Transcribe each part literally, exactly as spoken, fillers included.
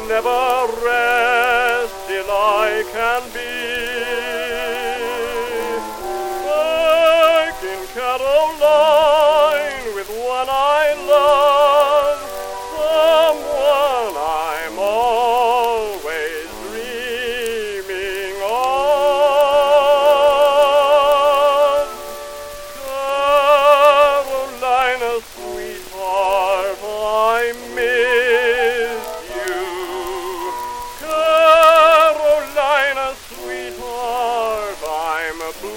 never rest till I can be back in Caroline with one I love, someone I'm always dreaming of. Carolina, sweetheart, I miss you. Carolina, sweetheart, I'm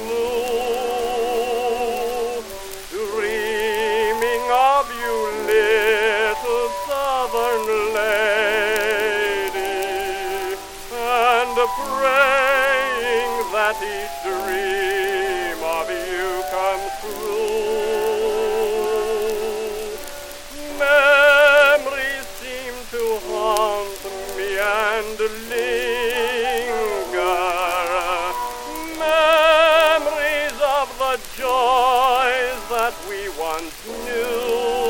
blue, dreaming of you, little southern lady, and praying that each dream of you comes true. Memories seem to haunt me and linger, memories of the joys that we once knew,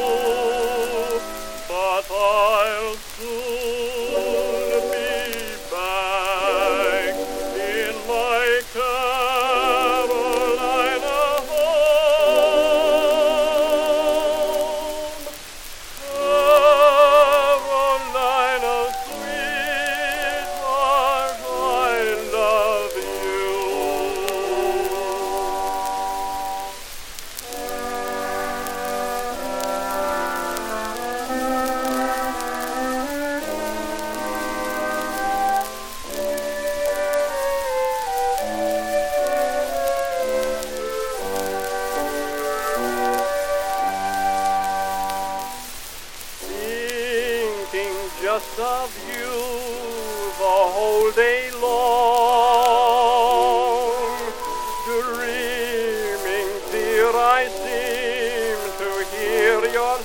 but I'll soon be back in my Carolina home. Carolina, sweetheart, I love you. Thinking just of you the whole day long, dreaming, dear, I seem to hear your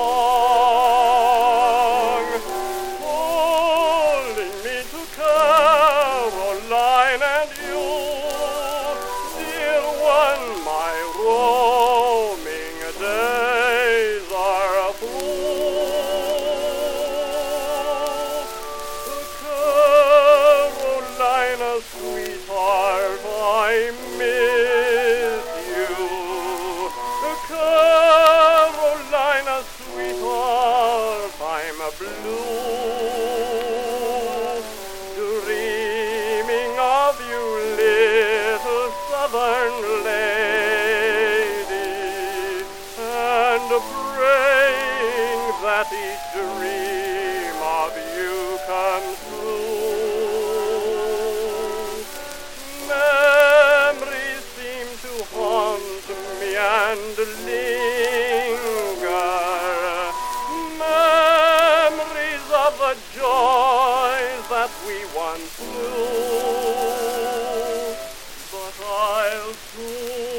song, calling me to Caroline and you, dear one, my roaming days are through. Carolina, sweetheart, I miss you. Carolina, sweetheart, I'm blue, dreaming of you, little southern lady, and praying that each dream of you comes true. Memories seem to haunt me and linger, memories of the joys that we once knew, but I'll soon